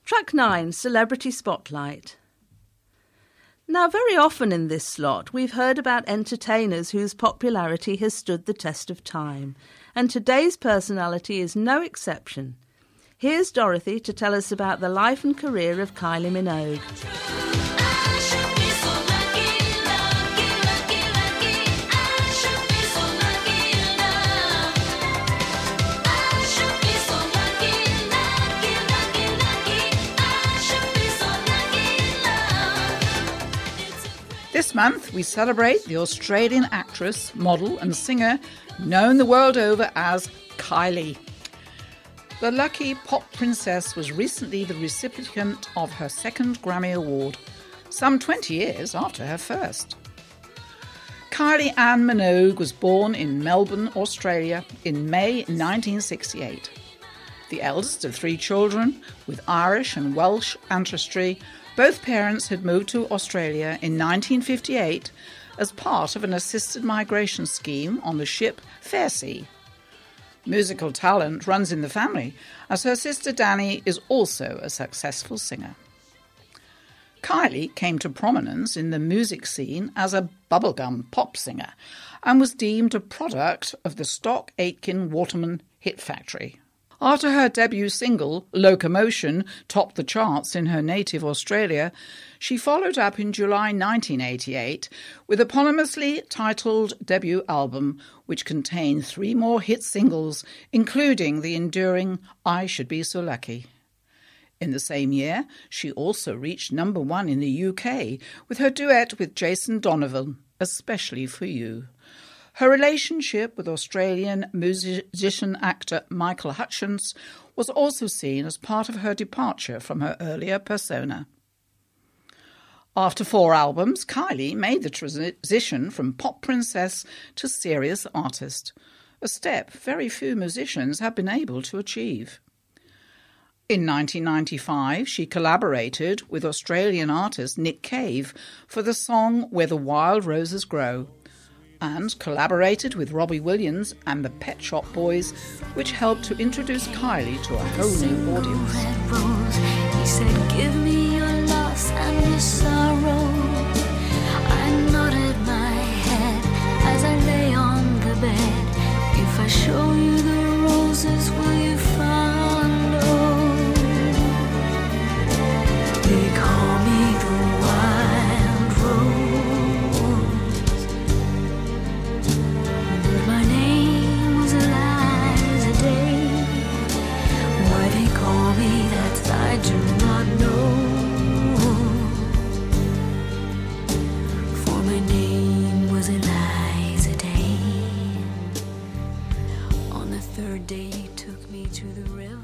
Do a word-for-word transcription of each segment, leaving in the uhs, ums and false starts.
Track nine, Celebrity Spotlight. Now, very often in this slot, we've heard about entertainers whose popularity has stood the test of time, and today's personality is no exception. Here's Dorothy to tell us about the life and career of Kylie Minogue. This month, we celebrate the Australian actress, model and singer known the world over as Kylie. The lucky pop princess was recently the recipient of her second Grammy Award, some twenty years after her first. Kylie Ann Minogue was born in Melbourne, Australia in May nineteen sixty-eight. The eldest of three children with Irish and Welsh ancestry, both parents had moved to Australia in nineteen fifty-eight as part of an assisted migration scheme on the ship Fairsea. Musical talent runs in the family, as her sister Danny is also a successful singer. Kylie came to prominence in the music scene as a bubblegum pop singer and was deemed a product of the Stock Aitken Waterman hit factory. After her debut single, Locomotion, topped the charts in her native Australia, she followed up in July nineteen eighty-eight with a eponymously titled debut album, which contained three more hit singles, including the enduring I Should Be So Lucky. In the same year, she also reached number one in the U K with her duet with Jason Donovan, Especially for You. Her relationship with Australian musician-actor Michael Hutchence was also seen as part of her departure from her earlier persona. After four albums, Kylie made the transition from pop princess to serious artist, a step very few musicians have been able to achieve. In nineteen ninety-five, she collaborated with Australian artist Nick Cave for the song Where the Wild Roses Grow, and collaborated with Robbie Williams and the Pet Shop Boys, which helped to introduce Kylie to a whole new audience. Red rose, he said, give me your loss and your sorrow. I nodded my head as I lay on the bed. If I show you the roses, will you follow? They call me the wild rose. I do not know, for my name was Eliza Day. On the third day he took me to the river.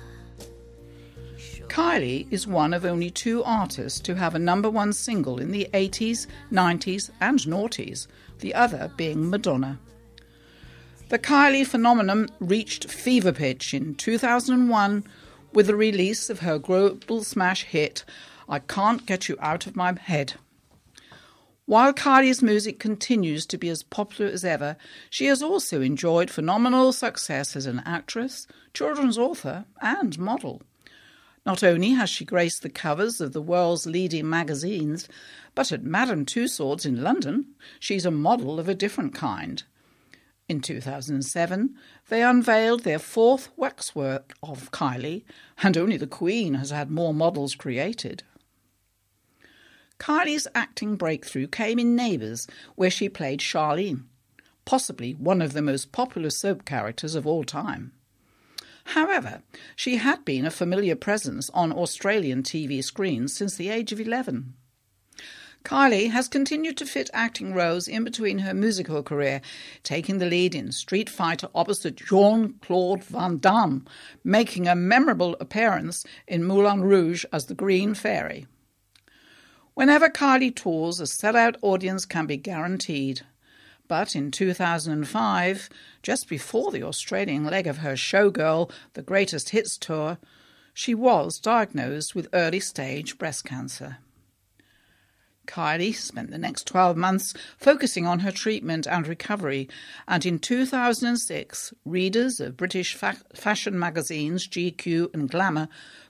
Kylie is one of only two artists to have a number one single in the eighties, nineties and noughties, the other being Madonna. The Kylie phenomenon reached fever pitch in two thousand one with the release of her global smash hit, I Can't Get You Out of My Head. While Kylie's music continues to be as popular as ever, she has also enjoyed phenomenal success as an actress, children's author and model. Not only has she graced the covers of the world's leading magazines, but at Madame Tussauds in London, she's a model of a different kind. In two thousand seven, they unveiled their fourth waxwork of Kylie, and only the Queen has had more models created. Kylie's acting breakthrough came in Neighbours, where she played Charlene, possibly one of the most popular soap characters of all time. However, she had been a familiar presence on Australian T V screens since the age of eleven. Kylie has continued to fit acting roles in between her musical career, taking the lead in Street Fighter opposite Jean-Claude Van Damme, making a memorable appearance in Moulin Rouge as the Green Fairy. Whenever Kylie tours, a sellout audience can be guaranteed. But in two thousand five, just before the Australian leg of her Showgirl, The Greatest Hits tour, she was diagnosed with early-stage breast cancer. Kylie spent the next twelve months focusing on her treatment and recovery, and in two thousand six, readers of British fa- fashion magazines G Q and Glamour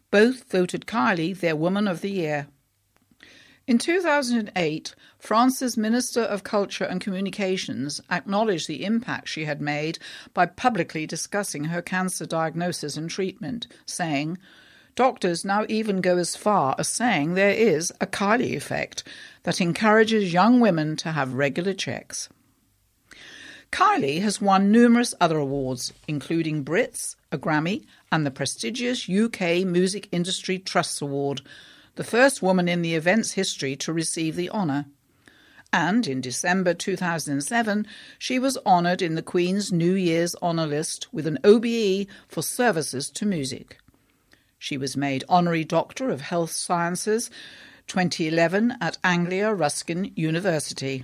Both voted Kylie their Woman of the Year. In two thousand eight, France's Minister of Culture and Communications acknowledged the impact she had made by publicly discussing her cancer diagnosis and treatment, saying, "Doctors now even go as far as saying there is a Kylie effect that encourages young women to have regular checks." Kylie has won numerous other awards, including Brits, a Grammy, and the prestigious U K Music Industry Trust Award, the first woman in the event's history to receive the honour. And in December two thousand seven, she was honoured in the Queen's New Year's honour list with an O B E for services to music. She was made Honorary Doctor of Health Sciences twenty eleven at Anglia Ruskin University.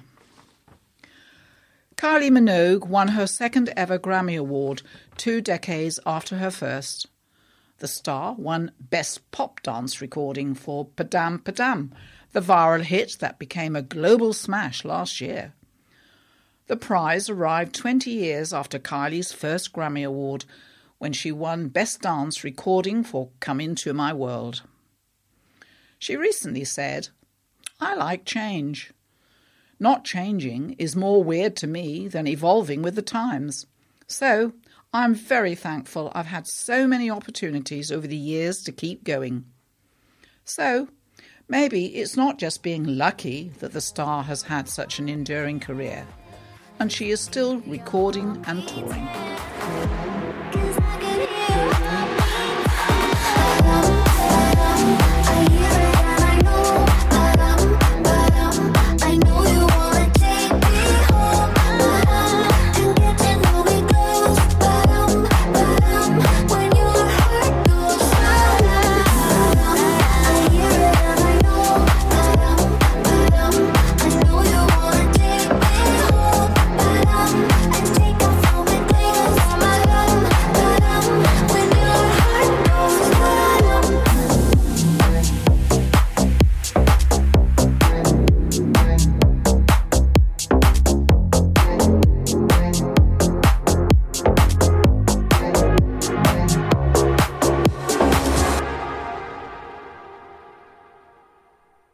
Kylie Minogue won her second ever Grammy Award two decades after her first. The star won Best Pop Dance Recording for Padam Padam, the viral hit that became a global smash last year. The prize arrived twenty years after Kylie's first Grammy Award, when she won Best Dance Recording for Come Into My World. She recently said, "I like change. Not changing is more weird to me than evolving with the times. So I'm very thankful I've had so many opportunities over the years to keep going." So maybe it's not just being lucky that the star has had such an enduring career, and she is still recording and touring.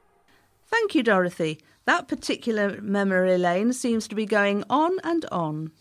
Thank you, Dorothy. That particular memory lane seems to be going on and on.